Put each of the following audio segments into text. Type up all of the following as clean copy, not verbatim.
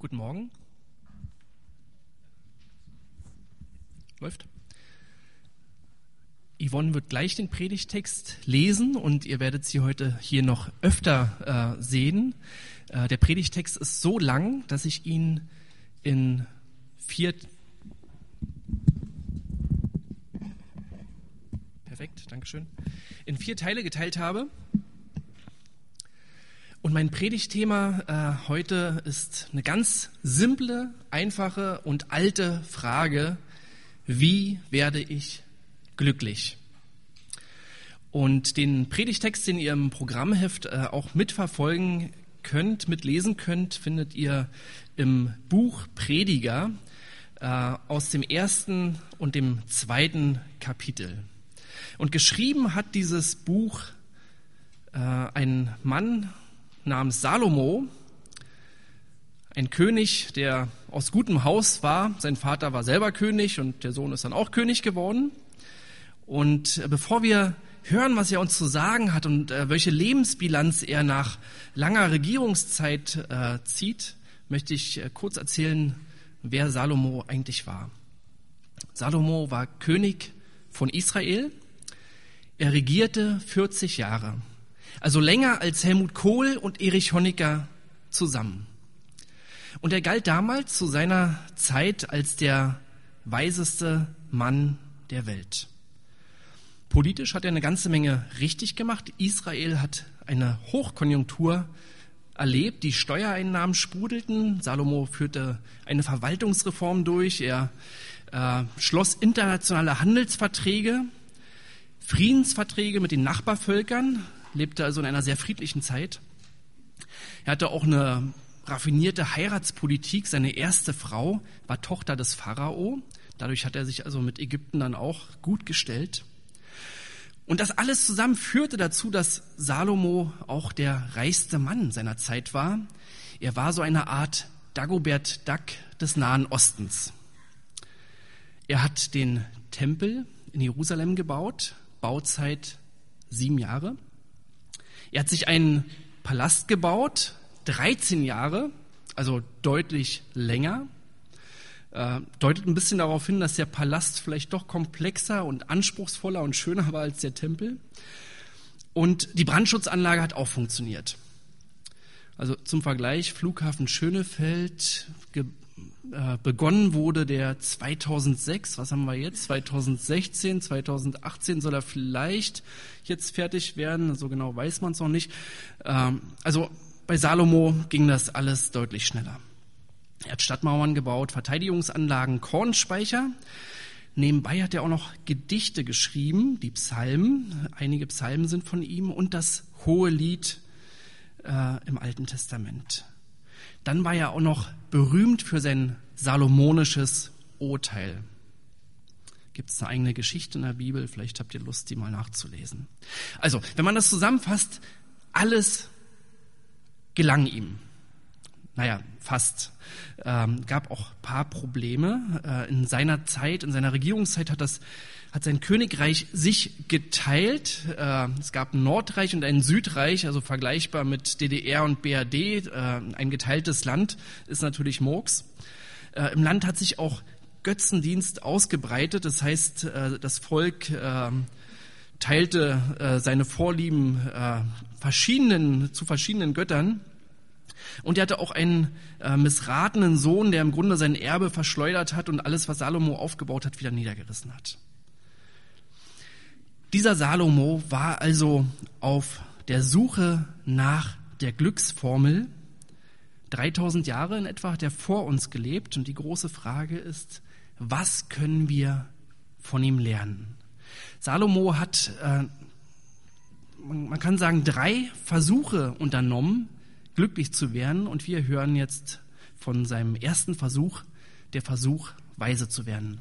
Guten Morgen. Läuft. Yvonne wird gleich den Predigttext lesen und ihr werdet sie heute hier noch öfter sehen. Der Predigttext ist so lang, dass ich ihn in 4 Teile geteilt habe. Und mein Predigtthema heute ist eine ganz simple, einfache und alte Frage: Wie werde ich glücklich? Und den Predigttext, den ihr im Programmheft auch mitverfolgen könnt, mitlesen könnt, findet ihr im Buch Prediger aus dem 1. und dem 2. Kapitel. Und geschrieben hat dieses Buch ein Mann namens Salomo, ein König, der aus gutem Haus war. Sein Vater war selber König und der Sohn ist dann auch König geworden. Und bevor wir hören, was er uns zu sagen hat und welche Lebensbilanz er nach langer Regierungszeit zieht, möchte ich kurz erzählen, wer Salomo eigentlich war. Salomo war König von Israel. Er regierte 40 Jahre. Also länger als Helmut Kohl und Erich Honecker zusammen. Und er galt damals zu seiner Zeit als der weiseste Mann der Welt. Politisch hat er eine ganze Menge richtig gemacht. Israel hat eine Hochkonjunktur erlebt. Die Steuereinnahmen sprudelten. Salomo führte eine Verwaltungsreform durch. Er schloss internationale Handelsverträge, Friedensverträge mit den Nachbarvölkern, lebte also in einer sehr friedlichen Zeit. Er hatte auch eine raffinierte Heiratspolitik. Seine erste Frau war Tochter des Pharao. Dadurch hat er sich also mit Ägypten dann auch gut gestellt. Und das alles zusammen führte dazu, dass Salomo auch der reichste Mann seiner Zeit war. Er war so eine Art Dagobert Duck des Nahen Ostens. Er hat den Tempel in Jerusalem gebaut, Bauzeit 7 Jahre. Er hat sich einen Palast gebaut, 13 Jahre, also deutlich länger. Deutet ein bisschen darauf hin, dass der Palast vielleicht doch komplexer und anspruchsvoller und schöner war als der Tempel. Und die Brandschutzanlage hat auch funktioniert. Also zum Vergleich, Flughafen Schönefeld, begonnen wurde der 2006, was haben wir jetzt, 2016, 2018 soll er vielleicht jetzt fertig werden, so genau weiß man es noch nicht. Also bei Salomo ging das alles deutlich schneller. Er hat Stadtmauern gebaut, Verteidigungsanlagen, Kornspeicher. Nebenbei hat er auch noch Gedichte geschrieben, die Psalmen, einige Psalmen sind von ihm und das Hohelied im Alten Testament. Dann war er auch noch berühmt für sein salomonisches Urteil. Gibt es eine eigene Geschichte in der Bibel? Vielleicht habt ihr Lust, die mal nachzulesen. Also, wenn man das zusammenfasst, alles gelang ihm. Naja, fast. Gab auch ein paar Probleme. In seiner Zeit, in seiner Regierungszeit hat sein Königreich sich geteilt. Es gab ein Nordreich und ein Südreich, also vergleichbar mit DDR und BRD. Ein geteiltes Land ist natürlich Murks. Im Land hat sich auch Götzendienst ausgebreitet. Das heißt, das Volk teilte seine Vorlieben zu verschiedenen Göttern. Und er hatte auch einen missratenen Sohn, der im Grunde sein Erbe verschleudert hat und alles, was Salomo aufgebaut hat, wieder niedergerissen hat. Dieser Salomo war also auf der Suche nach der Glücksformel. 3000 Jahre in etwa hat er vor uns gelebt. Und die große Frage ist, was können wir von ihm lernen? Salomo hat, man kann sagen, 3 Versuche unternommen, glücklich zu werden. Und wir hören jetzt von seinem ersten Versuch, der Versuch, weise zu werden.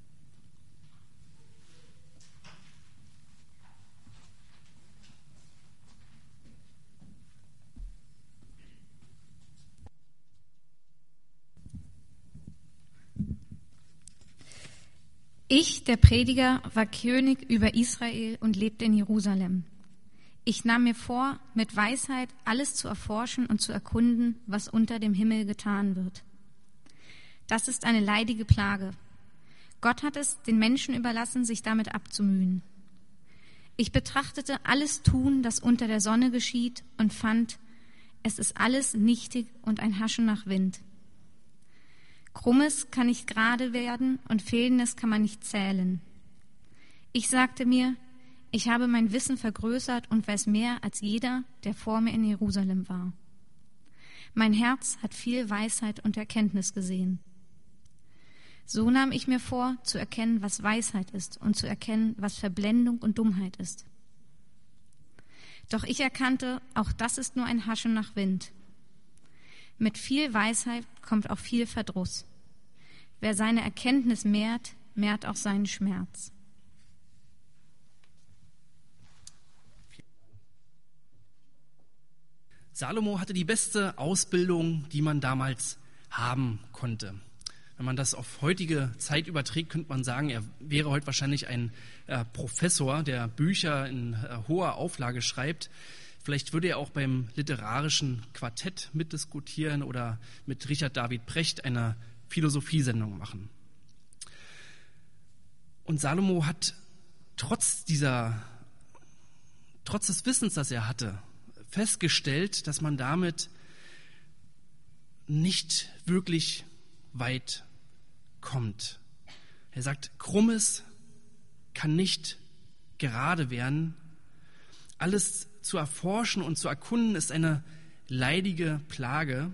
Ich, der Prediger, war König über Israel und lebte in Jerusalem. Ich nahm mir vor, mit Weisheit alles zu erforschen und zu erkunden, was unter dem Himmel getan wird. Das ist eine leidige Plage. Gott hat es den Menschen überlassen, sich damit abzumühen. Ich betrachtete alles Tun, das unter der Sonne geschieht, und fand, es ist alles nichtig und ein Haschen nach Wind. Krummes kann nicht gerade werden und Fehlendes kann man nicht zählen. Ich sagte mir, ich habe mein Wissen vergrößert und weiß mehr als jeder, der vor mir in Jerusalem war. Mein Herz hat viel Weisheit und Erkenntnis gesehen. So nahm ich mir vor, zu erkennen, was Weisheit ist und zu erkennen, was Verblendung und Dummheit ist. Doch ich erkannte, auch das ist nur ein Haschen nach Wind. Mit viel Weisheit kommt auch viel Verdruss. Wer seine Erkenntnis mehrt, mehrt auch seinen Schmerz. Salomo hatte die beste Ausbildung, die man damals haben konnte. Wenn man das auf heutige Zeit überträgt, könnte man sagen, er wäre heute wahrscheinlich ein Professor, der Bücher in hoher Auflage schreibt. Vielleicht würde er auch beim literarischen Quartett mitdiskutieren oder mit Richard David Precht eine Philosophiesendung machen. Und Salomo hat trotz des Wissens, das er hatte, festgestellt, dass man damit nicht wirklich weit kommt. Er sagt, Krummes kann nicht gerade werden. Alles zu erforschen und zu erkunden ist eine leidige Plage.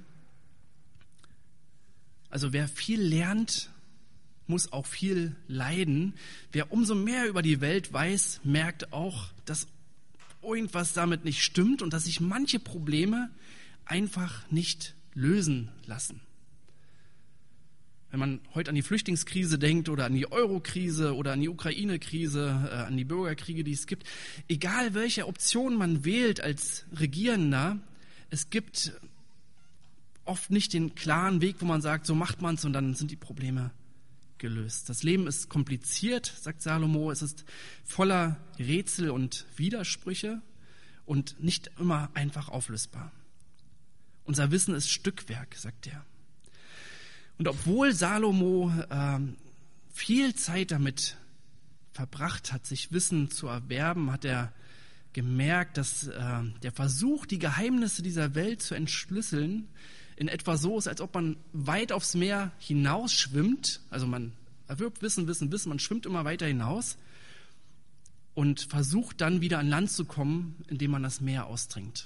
Also wer viel lernt, muss auch viel leiden. Wer umso mehr über die Welt weiß, merkt auch, dass irgendwas damit nicht stimmt und dass sich manche Probleme einfach nicht lösen lassen. Wenn man heute an die Flüchtlingskrise denkt oder an die Euro-Krise oder an die Ukraine-Krise, an die Bürgerkriege, die es gibt, egal welche Option man wählt als Regierender, es gibt oft nicht den klaren Weg, wo man sagt, so macht man es und dann sind die Probleme gelöst. Das Leben ist kompliziert, sagt Salomo, es ist voller Rätsel und Widersprüche und nicht immer einfach auflösbar. Unser Wissen ist Stückwerk, sagt er. Und obwohl Salomo viel Zeit damit verbracht hat, sich Wissen zu erwerben, hat er gemerkt, dass der Versuch, die Geheimnisse dieser Welt zu entschlüsseln, in etwa so ist, als ob man weit aufs Meer hinausschwimmt. Also man erwirbt Wissen, man schwimmt immer weiter hinaus und versucht dann wieder an Land zu kommen, indem man das Meer austrinkt.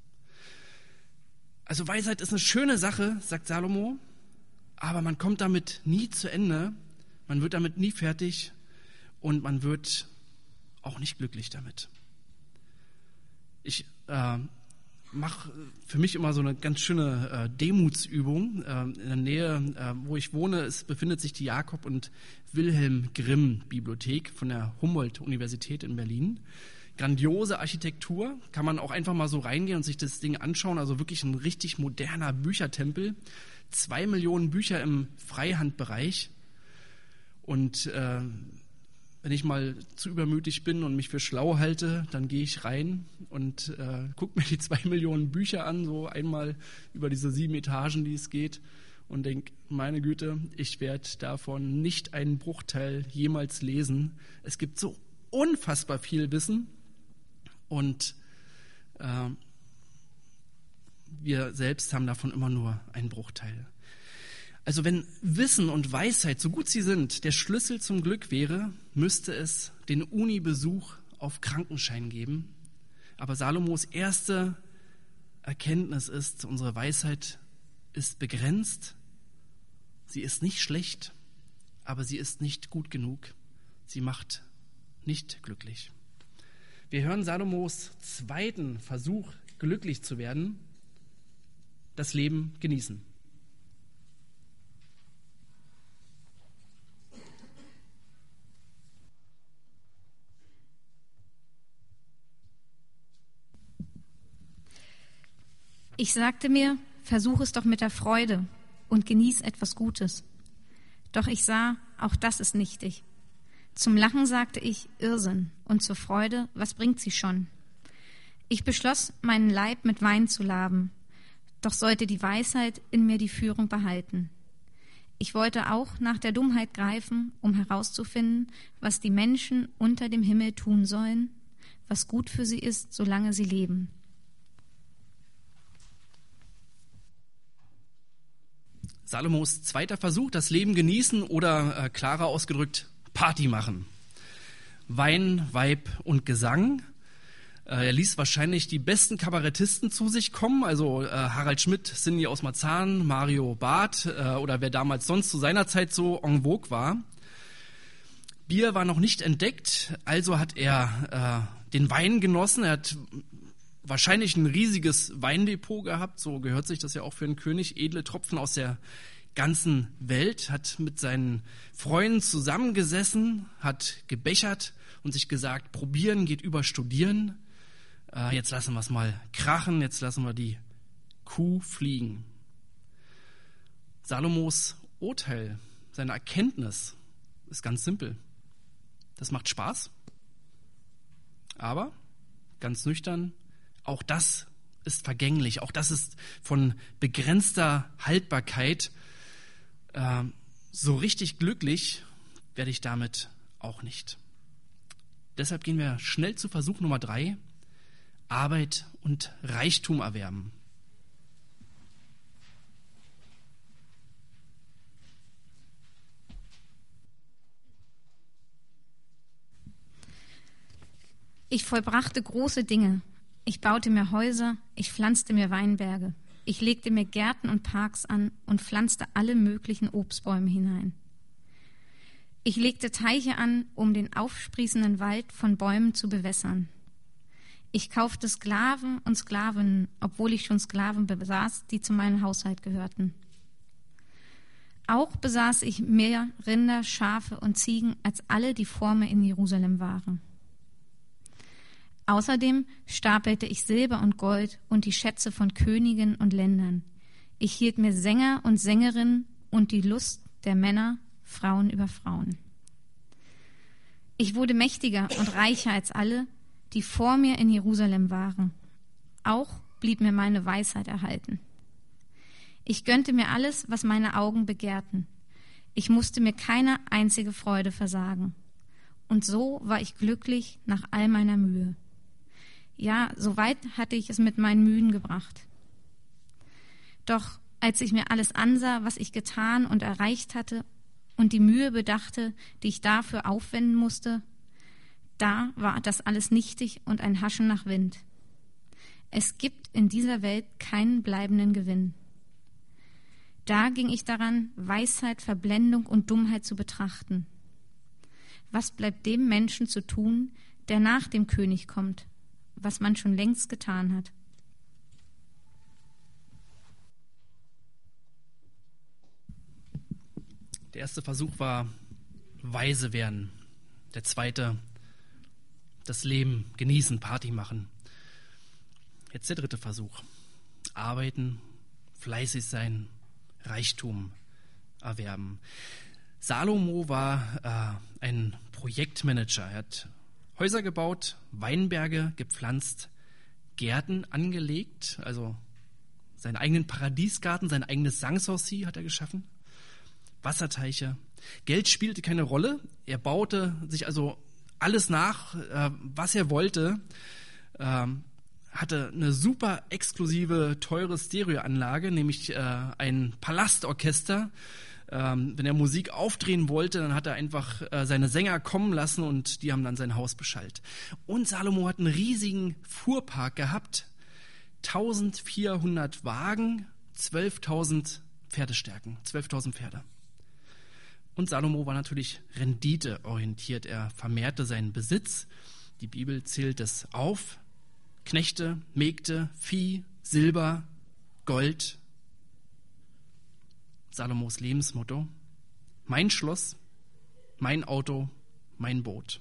Also Weisheit ist eine schöne Sache, sagt Salomo, aber man kommt damit nie zu Ende, man wird damit nie fertig und man wird auch nicht glücklich damit. Ich mache für mich immer so eine ganz schöne Demutsübung. In der Nähe, wo ich wohne, befindet sich die Jakob- und Wilhelm Grimm-Bibliothek von der Humboldt-Universität in Berlin. Grandiose Architektur, kann man auch einfach mal so reingehen und sich das Ding anschauen. Also wirklich ein richtig moderner Büchertempel. 2 Millionen Bücher im Freihandbereich. Und wenn ich mal zu übermütig bin und mich für schlau halte, dann gehe ich rein und gucke mir die 2 Millionen Bücher an, so einmal über diese 7 Etagen, die es geht, und denke, meine Güte, ich werde davon nicht einen Bruchteil jemals lesen. Es gibt so unfassbar viel Wissen und wir selbst haben davon immer nur einen Bruchteil. Also wenn Wissen und Weisheit, so gut sie sind, der Schlüssel zum Glück wäre, müsste es den Uni-Besuch auf Krankenschein geben. Aber Salomos erste Erkenntnis ist, unsere Weisheit ist begrenzt. Sie ist nicht schlecht, aber sie ist nicht gut genug. Sie macht nicht glücklich. Wir hören Salomos zweiten Versuch, glücklich zu werden, das Leben genießen. Ich sagte mir, versuch es doch mit der Freude und genieß etwas Gutes. Doch ich sah, auch das ist nichtig. Zum Lachen sagte ich, Irrsinn, und zur Freude, was bringt sie schon? Ich beschloss, meinen Leib mit Wein zu laben, doch sollte die Weisheit in mir die Führung behalten. Ich wollte auch nach der Dummheit greifen, um herauszufinden, was die Menschen unter dem Himmel tun sollen, was gut für sie ist, solange sie leben. Salomos zweiter Versuch, das Leben genießen oder klarer ausgedrückt, Party machen. Wein, Weib und Gesang. Er ließ wahrscheinlich die besten Kabarettisten zu sich kommen, also Harald Schmidt, Cindy aus Marzahn, Mario Barth oder wer damals sonst zu seiner Zeit so en vogue war. Bier war noch nicht entdeckt, also hat er den Wein genossen. Er hat wahrscheinlich ein riesiges Weindepot gehabt, so gehört sich das ja auch für einen König, edle Tropfen aus der ganzen Welt, hat mit seinen Freunden zusammengesessen, hat gebechert und sich gesagt, probieren geht über studieren. Jetzt lassen wir es mal krachen, jetzt lassen wir die Kuh fliegen. Salomos Urteil, seine Erkenntnis ist ganz simpel. Das macht Spaß, aber ganz nüchtern, auch das ist vergänglich, auch das ist von begrenzter Haltbarkeit. So richtig glücklich werde ich damit auch nicht. Deshalb gehen wir schnell zu Versuch Nummer 3, Arbeit und Reichtum erwerben. Ich vollbrachte große Dinge. Ich baute mir Häuser, ich pflanzte mir Weinberge. Ich legte mir Gärten und Parks an und pflanzte alle möglichen Obstbäume hinein. Ich legte Teiche an, um den aufsprießenden Wald von Bäumen zu bewässern. Ich kaufte Sklaven und Sklavinnen, obwohl ich schon Sklaven besaß, die zu meinem Haushalt gehörten. Auch besaß ich mehr Rinder, Schafe und Ziegen als alle, die vor mir in Jerusalem waren. Außerdem stapelte ich Silber und Gold und die Schätze von Königen und Ländern. Ich hielt mir Sänger und Sängerinnen und die Lust der Männer, Frauen über Frauen. Ich wurde mächtiger und reicher als alle, die vor mir in Jerusalem waren. Auch blieb mir meine Weisheit erhalten. Ich gönnte mir alles, was meine Augen begehrten. Ich musste mir keine einzige Freude versagen. Und so war ich glücklich nach all meiner Mühe. Ja, so weit hatte ich es mit meinen Mühen gebracht. Doch als ich mir alles ansah, was ich getan und erreicht hatte, und die Mühe bedachte, die ich dafür aufwenden musste, da war das alles nichtig und ein Haschen nach Wind. Es gibt in dieser Welt keinen bleibenden Gewinn. Da ging ich daran, Weisheit, Verblendung und Dummheit zu betrachten. Was bleibt dem Menschen zu tun, der nach dem König kommt, was man schon längst getan hat? Der erste Versuch war weise werden. Der zweite, das Leben genießen, Party machen. Jetzt der dritte Versuch. Arbeiten, fleißig sein, Reichtum erwerben. Salomo war ein Projektmanager. Er hat Häuser gebaut, Weinberge gepflanzt, Gärten angelegt, also seinen eigenen Paradiesgarten, sein eigenes Sanssouci hat er geschaffen, Wasserteiche. Geld spielte keine Rolle. Er baute sich also alles nach, was er wollte, hatte eine super exklusive, teure Stereoanlage, nämlich ein Palastorchester. Wenn er Musik aufdrehen wollte, dann hat er einfach seine Sänger kommen lassen und die haben dann sein Haus beschallt. Und Salomo hat einen riesigen Fuhrpark gehabt, 1400 Wagen, 12.000 Pferdestärken, 12.000 Pferde. Und Salomo war natürlich renditeorientiert. Er vermehrte seinen Besitz. Die Bibel zählt es auf. Knechte, Mägde, Vieh, Silber, Gold. Salomos Lebensmotto: mein Schloss, mein Auto, mein Boot.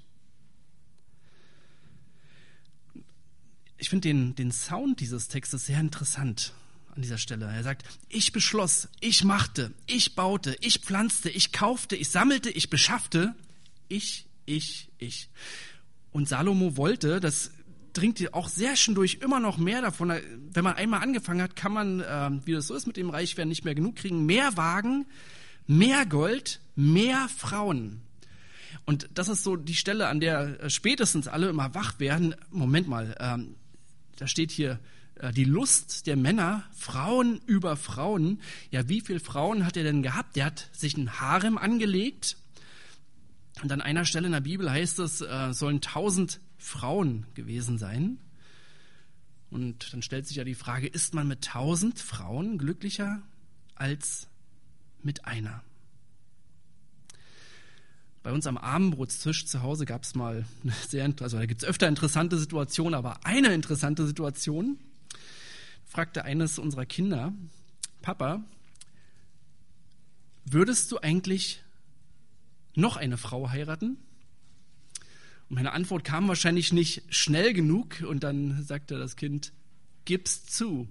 Ich finde den Sound dieses Textes sehr interessant an dieser Stelle. Er sagt, ich beschloss, ich machte, ich baute, ich pflanzte, ich kaufte, ich sammelte, ich beschaffte. Ich. Und Salomo wollte, das dringt auch sehr schön durch, immer noch mehr davon. Wenn man einmal angefangen hat, kann man, wie das so ist mit dem Reichwerden, nicht mehr genug kriegen. Mehr Wagen, mehr Gold, mehr Frauen. Und das ist so die Stelle, an der spätestens alle immer wach werden. Moment mal, da steht hier die Lust der Männer, Frauen über Frauen. Ja, wie viele Frauen hat er denn gehabt? Der hat sich ein Harem angelegt. Und an einer Stelle in der Bibel heißt es, sollen 1000 Frauen gewesen sein. Und dann stellt sich ja die Frage, ist man mit 1000 Frauen glücklicher als mit einer? Bei uns am Abendbrotstisch zu Hause gab es mal da gibt es öfter interessante Situationen, aber eine interessante Situation, fragte eines unserer Kinder, Papa, würdest du eigentlich noch eine Frau heiraten? Und meine Antwort kam wahrscheinlich nicht schnell genug und dann sagte das Kind, gib's zu.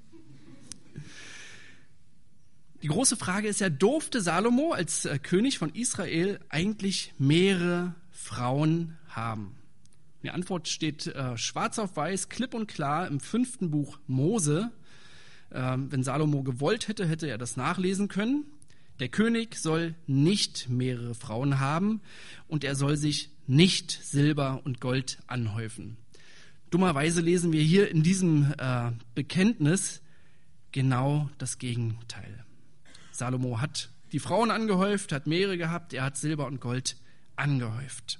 Die große Frage ist ja, durfte Salomo als König von Israel eigentlich mehrere Frauen haben? Die Antwort steht schwarz auf weiß, klipp und klar im 5. Buch Mose. Wenn Salomo gewollt hätte, hätte er das nachlesen können. Der König soll nicht mehrere Frauen haben und er soll sich nicht Silber und Gold anhäufen. Dummerweise lesen wir hier in diesem Bekenntnis genau das Gegenteil. Salomo hat die Frauen angehäuft, hat mehrere gehabt, er hat Silber und Gold angehäuft.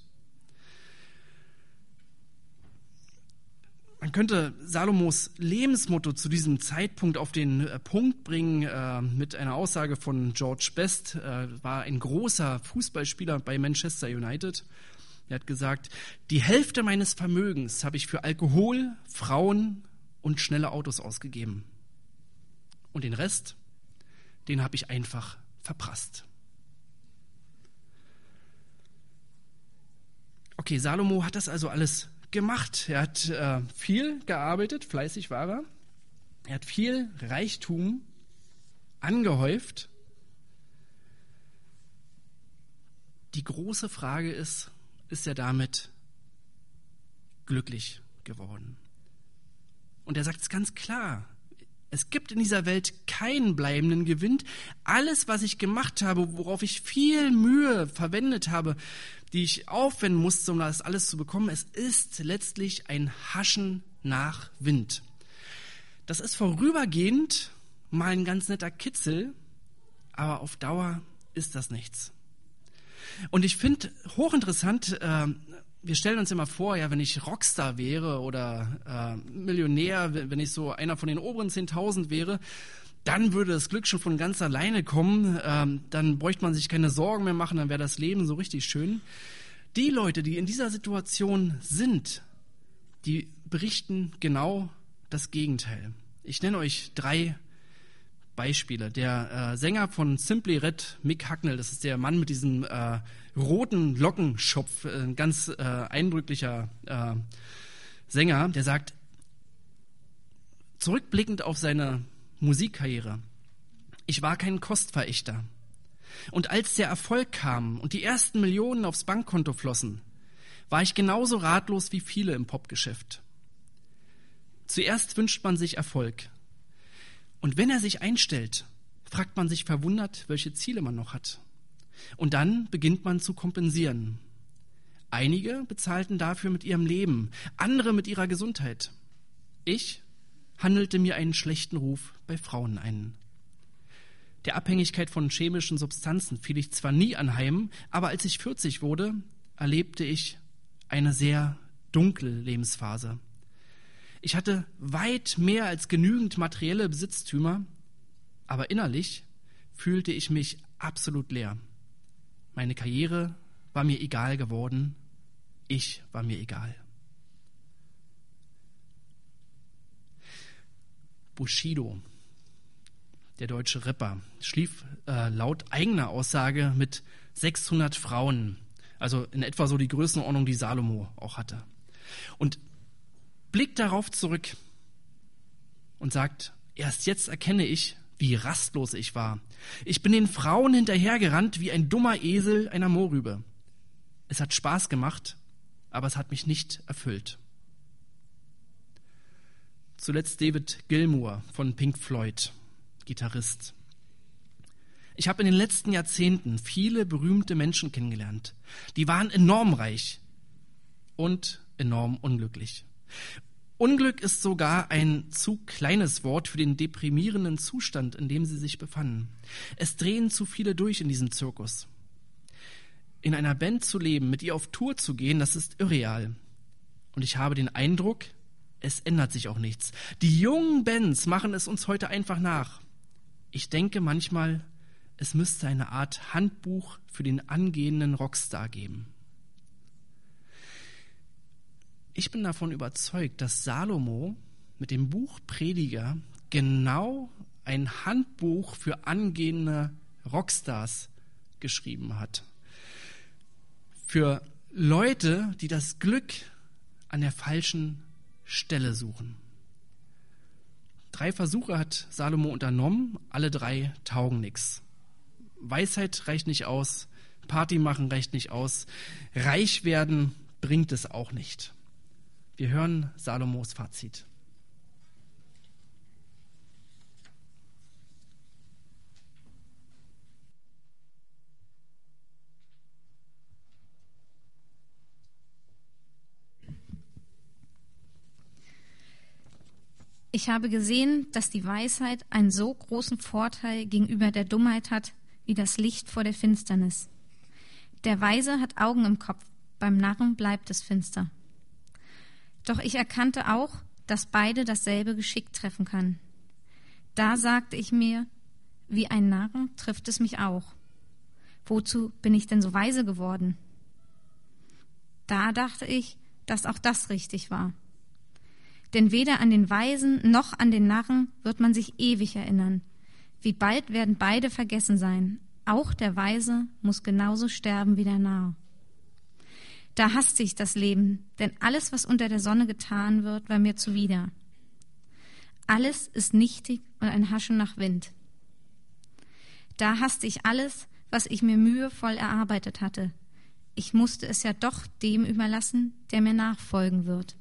Man könnte Salomos Lebensmotto zu diesem Zeitpunkt auf den Punkt bringen mit einer Aussage von George Best, war ein großer Fußballspieler bei Manchester United. Er hat gesagt, die Hälfte meines Vermögens habe ich für Alkohol, Frauen und schnelle Autos ausgegeben. Und den Rest, den habe ich einfach verprasst. Okay, Salomo hat das also alles gemacht. Er hat viel gearbeitet, fleißig war er. Er hat viel Reichtum angehäuft. Die große Frage ist er damit glücklich geworden? Und er sagt es ganz klar. Es gibt in dieser Welt keinen bleibenden Gewinn. Alles, was ich gemacht habe, worauf ich viel Mühe verwendet habe, die ich aufwenden musste, um das alles zu bekommen, es ist letztlich ein Haschen nach Wind. Das ist vorübergehend mal ein ganz netter Kitzel, aber auf Dauer ist das nichts. Und ich finde hochinteressant, wir stellen uns immer vor, ja, wenn ich Rockstar wäre oder Millionär, wenn ich so einer von den oberen 10.000 wäre, dann würde das Glück schon von ganz alleine kommen. Dann bräuchte man sich keine Sorgen mehr machen, dann wäre das Leben so richtig schön. Die Leute, die in dieser Situation sind, die berichten genau das Gegenteil. Ich nenne euch 3 Beispiele. Der Sänger von Simply Red, Mick Hucknall, das ist der Mann mit diesem roten Lockenschopf, ein ganz eindrücklicher Sänger, der sagt, zurückblickend auf seine Musikkarriere, ich war kein Kostverächter. Und als der Erfolg kam und die ersten Millionen aufs Bankkonto flossen, war ich genauso ratlos wie viele im Popgeschäft. Zuerst wünscht man sich Erfolg. Und wenn er sich einstellt, fragt man sich verwundert, welche Ziele man noch hat. Und dann beginnt man zu kompensieren. Einige bezahlten dafür mit ihrem Leben, andere mit ihrer Gesundheit. Ich handelte mir einen schlechten Ruf bei Frauen ein. Der Abhängigkeit von chemischen Substanzen fiel ich zwar nie anheim, aber als ich 40 wurde, erlebte ich eine sehr dunkle Lebensphase. Ich hatte weit mehr als genügend materielle Besitztümer, aber innerlich fühlte ich mich absolut leer. Meine Karriere war mir egal geworden, ich war mir egal. Bushido, der deutsche Rapper, schlief laut eigener Aussage mit 600 Frauen, also in etwa so die Größenordnung, die Salomo auch hatte. Und blickt darauf zurück und sagt, erst jetzt erkenne ich, wie rastlos ich war. Ich bin den Frauen hinterhergerannt wie ein dummer Esel einer Mohrrübe. Es hat Spaß gemacht, aber es hat mich nicht erfüllt. Zuletzt David Gilmour von Pink Floyd, Gitarrist. Ich habe in den letzten Jahrzehnten viele berühmte Menschen kennengelernt. Die waren enorm reich und enorm unglücklich. Unglück ist sogar ein zu kleines Wort für den deprimierenden Zustand, in dem sie sich befanden. Es drehen zu viele durch in diesem Zirkus. In einer Band zu leben, mit ihr auf Tour zu gehen, das ist irreal. Und ich habe den Eindruck, es ändert sich auch nichts. Die jungen Bands machen es uns heute einfach nach. Ich denke manchmal, es müsste eine Art Handbuch für den angehenden Rockstar geben. Ich bin davon überzeugt, dass Salomo mit dem Buch Prediger genau ein Handbuch für angehende Rockstars geschrieben hat. Für Leute, die das Glück an der falschen Stelle suchen. 3 Versuche hat Salomo unternommen, alle 3 taugen nichts. Weisheit reicht nicht aus, Party machen reicht nicht aus, reich werden bringt es auch nicht. Wir hören Salomos Fazit. Ich habe gesehen, dass die Weisheit einen so großen Vorteil gegenüber der Dummheit hat, wie das Licht vor der Finsternis. Der Weise hat Augen im Kopf, beim Narren bleibt es finster. Doch ich erkannte auch, dass beide dasselbe Geschick treffen kann. Da sagte ich mir, wie ein Narren trifft es mich auch. Wozu bin ich denn so weise geworden? Da dachte ich, dass auch das richtig war. Denn weder an den Weisen noch an den Narren wird man sich ewig erinnern. Wie bald werden beide vergessen sein. Auch der Weise muss genauso sterben wie der Narr. Da hasste ich das Leben, denn alles, was unter der Sonne getan wird, war mir zuwider. Alles ist nichtig und ein Haschen nach Wind. Da hasste ich alles, was ich mir mühevoll erarbeitet hatte. Ich musste es ja doch dem überlassen, der mir nachfolgen wird.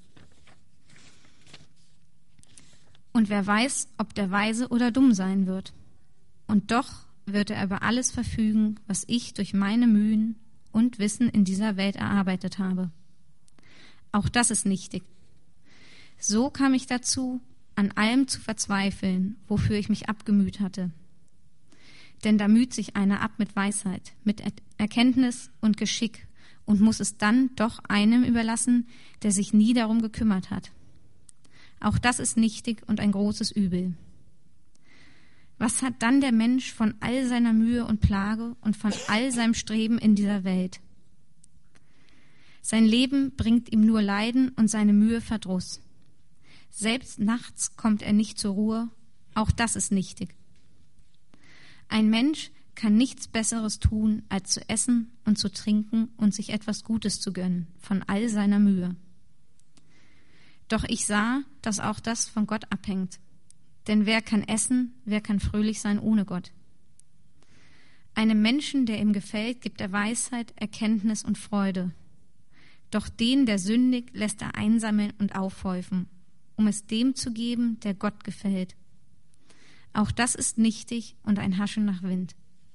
Und wer weiß, ob der weise oder dumm sein wird. Und doch wird er über alles verfügen, was ich durch meine Mühen und Wissen in dieser Welt erarbeitet habe. Auch das ist nichtig. So kam ich dazu, an allem zu verzweifeln, wofür ich mich abgemüht hatte. Denn da müht sich einer ab mit Weisheit, mit Erkenntnis und Geschick und muss es dann doch einem überlassen, der sich nie darum gekümmert hat. Auch das ist nichtig und ein großes Übel. Was hat dann der Mensch von all seiner Mühe und Plage und von all seinem Streben in dieser Welt? Sein Leben bringt ihm nur Leiden und seine Mühe Verdruss. Selbst nachts kommt er nicht zur Ruhe, auch das ist nichtig. Ein Mensch kann nichts Besseres tun, als zu essen und zu trinken und sich etwas Gutes zu gönnen, von all seiner Mühe. Doch ich sah, dass auch das von Gott abhängt. Denn wer kann essen, wer kann fröhlich sein ohne Gott? Einem Menschen, der ihm gefällt, gibt er Weisheit, Erkenntnis und Freude. Doch den, der sündigt, lässt er einsammeln und aufhäufen, um es dem zu geben, der Gott gefällt. Auch das ist nichtig und ein Haschen nach Wind.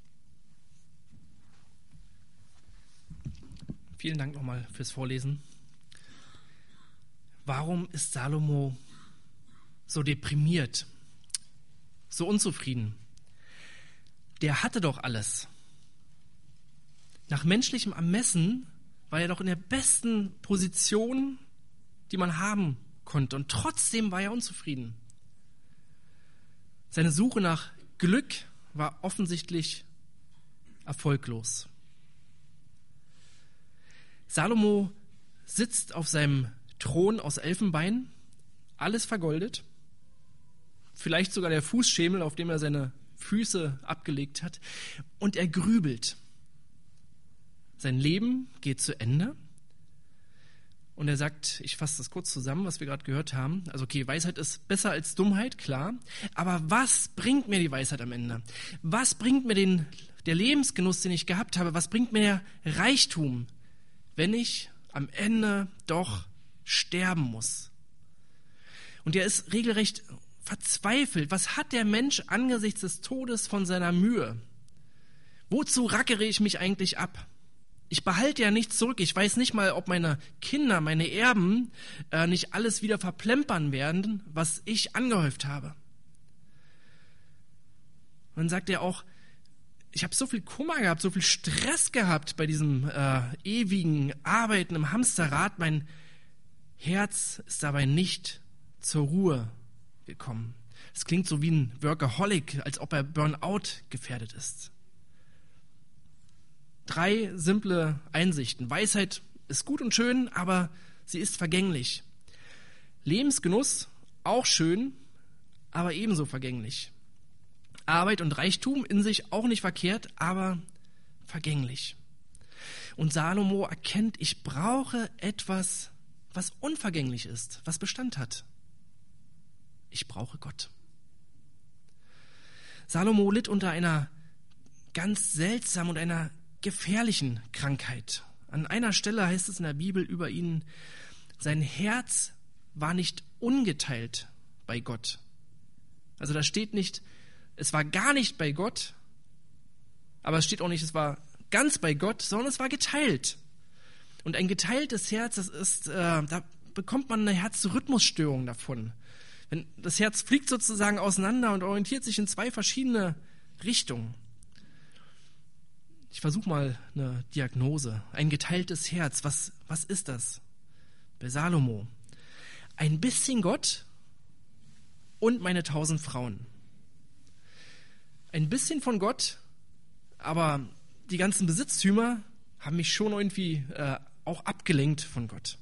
Vielen Dank nochmal fürs Vorlesen. Warum ist Salomo so deprimiert, so unzufrieden? Der hatte doch alles. Nach menschlichem Ermessen war er doch in der besten Position, die man haben konnte. Und trotzdem war er unzufrieden. Seine Suche nach Glück war offensichtlich erfolglos. Salomo sitzt auf seinem Thron aus Elfenbein, alles vergoldet, vielleicht sogar der Fußschemel, auf dem er seine Füße abgelegt hat, und er grübelt. Sein Leben geht zu Ende und er sagt, ich fasse das kurz zusammen, was wir gerade gehört haben, also okay, Weisheit ist besser als Dummheit, klar, aber was bringt mir die Weisheit am Ende? Was bringt mir der Lebensgenuss, den ich gehabt habe? Was bringt mir der Reichtum, wenn ich am Ende doch sterben muss? Und er ist regelrecht verzweifelt. Was hat der Mensch angesichts des Todes von seiner Mühe? Wozu rackere ich mich eigentlich ab? Ich behalte ja nichts zurück. Ich weiß nicht mal, ob meine Kinder, meine Erben nicht alles wieder verplempern werden, was ich angehäuft habe. Und dann sagt er auch, ich habe so viel Kummer gehabt, so viel Stress gehabt bei diesem ewigen Arbeiten im Hamsterrad. Mein Herz ist dabei nicht zur Ruhe gekommen. Es klingt so wie ein Workaholic, als ob er Burnout gefährdet ist. 3 simple Einsichten. Weisheit ist gut und schön, aber sie ist vergänglich. Lebensgenuss auch schön, aber ebenso vergänglich. Arbeit und Reichtum in sich auch nicht verkehrt, aber vergänglich. Und Salomo erkennt, ich brauche etwas, was unvergänglich ist, was Bestand hat. Ich brauche Gott. Salomo litt unter einer ganz seltsamen und einer gefährlichen Krankheit. An einer Stelle heißt es in der Bibel über ihn, sein Herz war nicht ungeteilt bei Gott. Also da steht nicht, es war gar nicht bei Gott, aber es steht auch nicht, es war ganz bei Gott, sondern es war geteilt. Und ein geteiltes Herz, das ist, da bekommt man eine Herzrhythmusstörung davon. Wenn das Herz fliegt sozusagen auseinander und orientiert sich in 2 verschiedene Richtungen. Ich versuche mal eine Diagnose. Ein geteiltes Herz, was ist das? Bei Salomo. Ein bisschen Gott und meine 1000 Frauen. Ein bisschen von Gott, aber die ganzen Besitztümer haben mich schon irgendwie auch abgelenkt von Gott.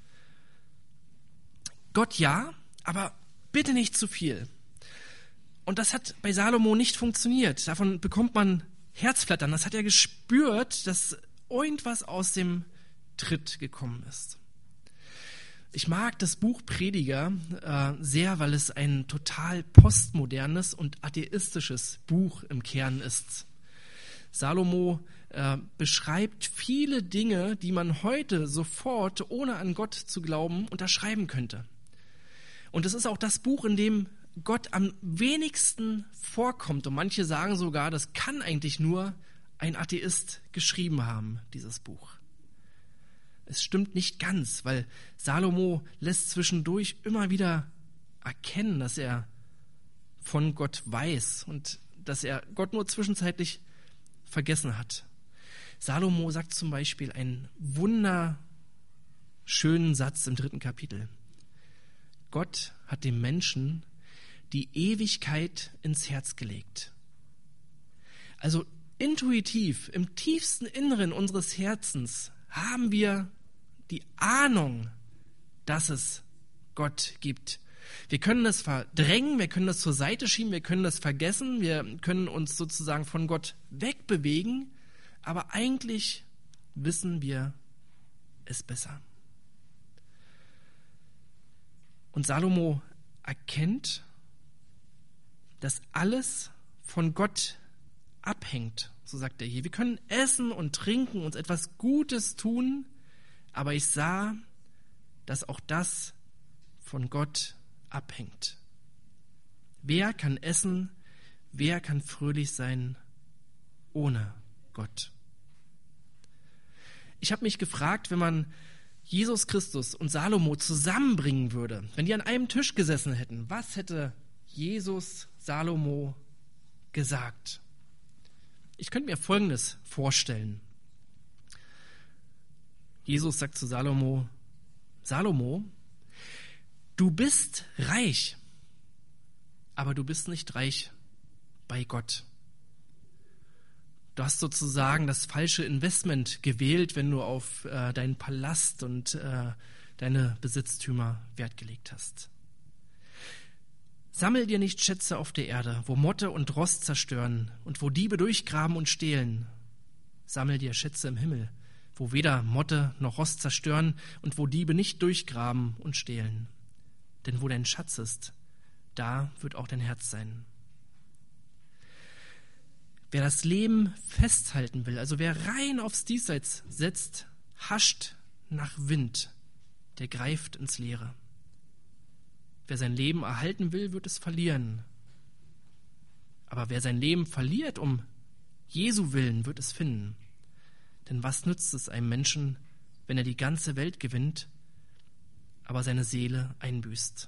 Gott ja, aber bitte nicht zu viel. Und das hat bei Salomo nicht funktioniert. Davon bekommt man Herzflattern. Das hat er gespürt, dass irgendwas aus dem Tritt gekommen ist. Ich mag das Buch Prediger sehr, weil es ein total postmodernes und atheistisches Buch im Kern ist. Salomo beschreibt viele Dinge, die man heute sofort, ohne an Gott zu glauben, unterschreiben könnte. Und es ist auch das Buch, in dem Gott am wenigsten vorkommt. Und manche sagen sogar, das kann eigentlich nur ein Atheist geschrieben haben, dieses Buch. Es stimmt nicht ganz, weil Salomo lässt zwischendurch immer wieder erkennen, dass er von Gott weiß und dass er Gott nur zwischenzeitlich vergessen hat. Salomo sagt zum Beispiel einen wunderschönen Satz im 3. Kapitel. Gott hat dem Menschen die Ewigkeit ins Herz gelegt. Also intuitiv, im tiefsten Inneren unseres Herzens haben wir die Ahnung, dass es Gott gibt. Wir können das verdrängen, wir können das zur Seite schieben, wir können das vergessen, wir können uns sozusagen von Gott wegbewegen, aber eigentlich wissen wir es besser. Und Salomo erkennt, dass alles von Gott abhängt, so sagt er hier. Wir können essen und trinken, uns etwas Gutes tun, aber ich sah, dass auch das von Gott abhängt. Wer kann essen, wer kann fröhlich sein ohne Gott? Ich habe mich gefragt, wenn man Jesus Christus und Salomo zusammenbringen würde, wenn die an einem Tisch gesessen hätten, was hätte Jesus Salomo gesagt? Ich könnte mir Folgendes vorstellen. Jesus sagt zu Salomo, Salomo, du bist reich, aber du bist nicht reich bei Gott. Du hast sozusagen das falsche Investment gewählt, wenn du auf deinen Palast und deine Besitztümer Wert gelegt hast. Sammel dir nicht Schätze auf der Erde, wo Motte und Rost zerstören und wo Diebe durchgraben und stehlen. Sammel dir Schätze im Himmel, wo weder Motte noch Rost zerstören und wo Diebe nicht durchgraben und stehlen. Denn wo dein Schatz ist, da wird auch dein Herz sein. Wer das Leben festhalten will, also wer rein aufs Diesseits setzt, hascht nach Wind, der greift ins Leere. Wer sein Leben erhalten will, wird es verlieren. Aber wer sein Leben verliert um Jesu Willen wird es finden. Denn was nützt es einem Menschen, wenn er die ganze Welt gewinnt, aber seine Seele einbüßt?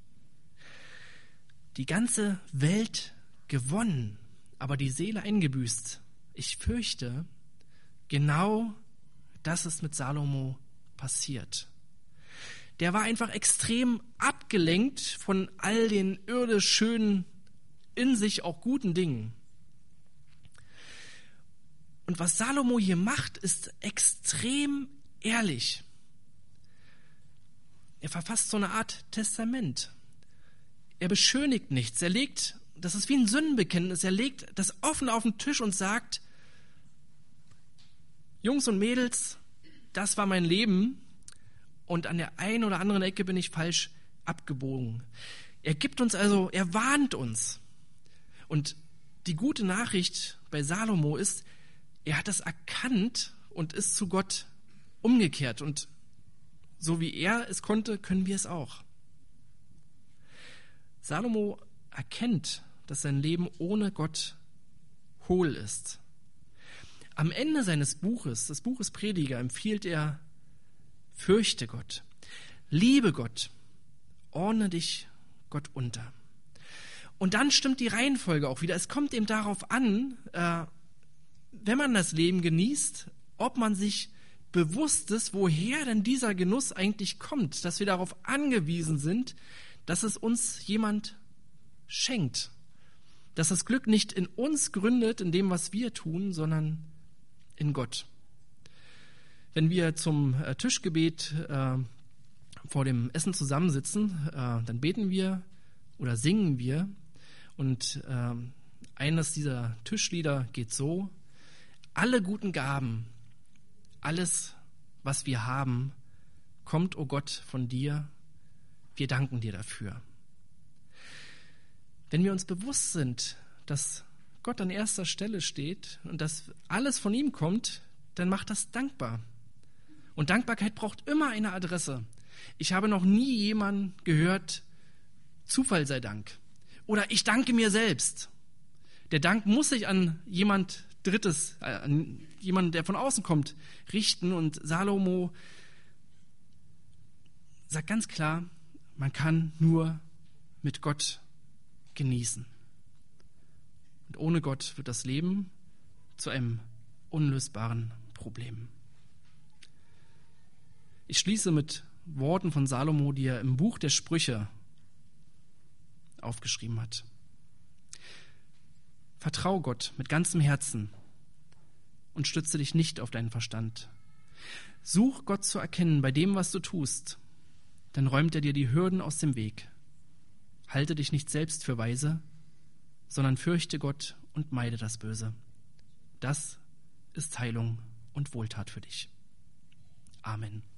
Die ganze Welt gewonnen, aber die Seele eingebüßt. Ich fürchte, genau das ist mit Salomo passiert. Der war einfach extrem abgelenkt von all den irdisch schönen, in sich auch guten Dingen. Und was Salomo hier macht, ist extrem ehrlich. Er verfasst so eine Art Testament. Er beschönigt nichts. Er legt, das ist wie ein Sündenbekenntnis, er legt das offen auf den Tisch und sagt, Jungs und Mädels, das war mein Leben und an der einen oder anderen Ecke bin ich falsch abgebogen. Er gibt uns also, er warnt uns. Und die gute Nachricht bei Salomo ist, er hat das erkannt und ist zu Gott umgekehrt. Und so wie er es konnte, können wir es auch. Salomo erkennt, dass sein Leben ohne Gott hohl ist. Am Ende seines Buches, des Buches Prediger, empfiehlt er, fürchte Gott, liebe Gott, ordne dich Gott unter. Und dann stimmt die Reihenfolge auch wieder. Es kommt eben darauf an, wenn man das Leben genießt, ob man sich bewusst ist, woher denn dieser Genuss eigentlich kommt, dass wir darauf angewiesen sind, dass es uns jemand schenkt, dass das Glück nicht in uns gründet, in dem, was wir tun, sondern in Gott. Wenn wir zum Tischgebet vor dem Essen zusammensitzen, dann beten wir oder singen wir und eines dieser Tischlieder geht so: Alle guten Gaben, alles, was wir haben, kommt, o Gott, von dir. Wir danken dir dafür. Wenn wir uns bewusst sind, dass Gott an erster Stelle steht und dass alles von ihm kommt, dann macht das dankbar. Und Dankbarkeit braucht immer eine Adresse. Ich habe noch nie jemanden gehört, Zufall sei Dank. Oder ich danke mir selbst. Der Dank muss sich an jemand Drittes, an jemanden, der von außen kommt, richten. Und Salomo sagt ganz klar, man kann nur mit Gott genießen. Und ohne Gott wird das Leben zu einem unlösbaren Problem. Ich schließe mit Worten von Salomo, die er im Buch der Sprüche aufgeschrieben hat. Vertrau Gott mit ganzem Herzen und stütze dich nicht auf deinen Verstand. Such Gott zu erkennen bei dem, was du tust, dann räumt er dir die Hürden aus dem Weg. Halte dich nicht selbst für weise, sondern fürchte Gott und meide das Böse. Das ist Heilung und Wohltat für dich. Amen.